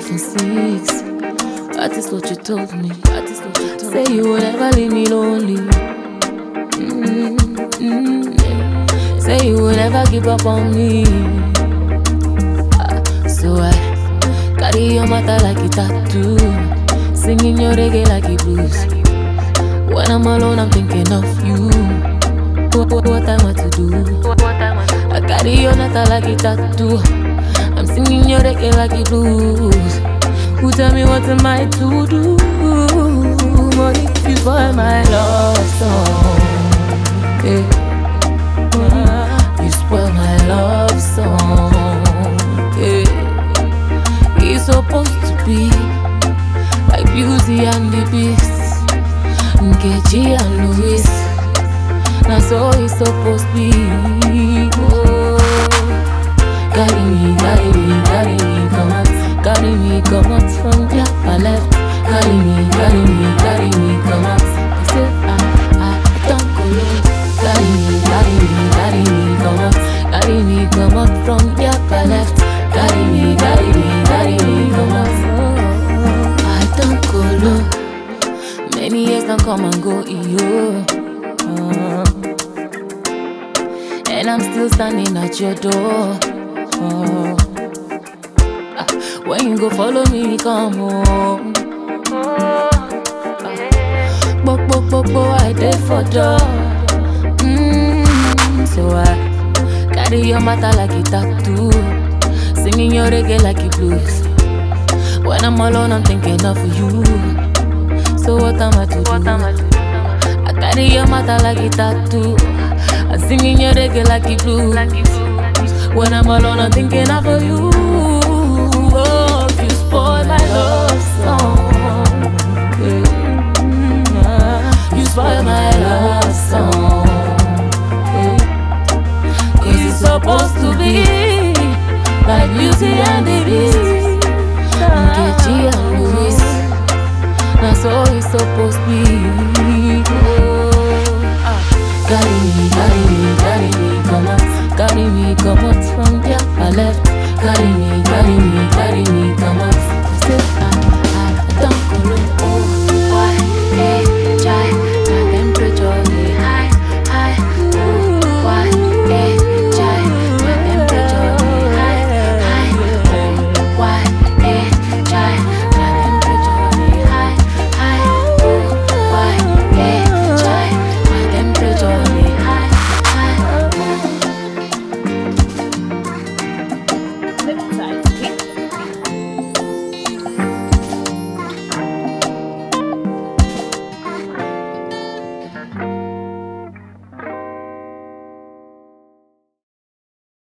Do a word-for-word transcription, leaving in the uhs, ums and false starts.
iPhone six. That is what you told me. That is what you told me. Say you would never leave me lonely. Mm-hmm. Say you would never give up on me. Uh, so I carry your matter like a tattoo, singing your reggae like a blues. When I'm alone, I'm thinking of you. What, what, what am I to do? I carry your matter like a tattoo, I'm singing your reggae like a blues. Who tell me what am I to do? But if you spoil my love song, yeah. You spoil my love song, yeah. It's supposed to be like Beauty and the Beast, Nkechi and Louis. Now so it's supposed to be. Oh, carry me, carry me, carry me, come on. Carry me, come out from your left. Carry me, carry me, carry me, come out. You say, I, I don't go low. Carry me, carry me, carry me, come out. Carry me, come out from your left. Carry me, carry me, carry me, come out. I don't go low. Many years don't come and go, yo. Uh, and I'm still standing at your door. Uh, When you go follow me, come home. Bok, bok, bok, bok, I did for door. Mm, so I carry your matter like a tattoo, singing your reggae like a blues. When I'm alone, I'm thinking of you. So what am I to do? I carry your matter like a tattoo, I'm singing your reggae like a blues. When I'm alone, I'm thinking of you. Oh, you spoil my love song, yeah. You spoil my love song, yeah. Cause it's supposed to be like Beauty and the Beast, Nkechi and Louis. Now so it's supposed to be.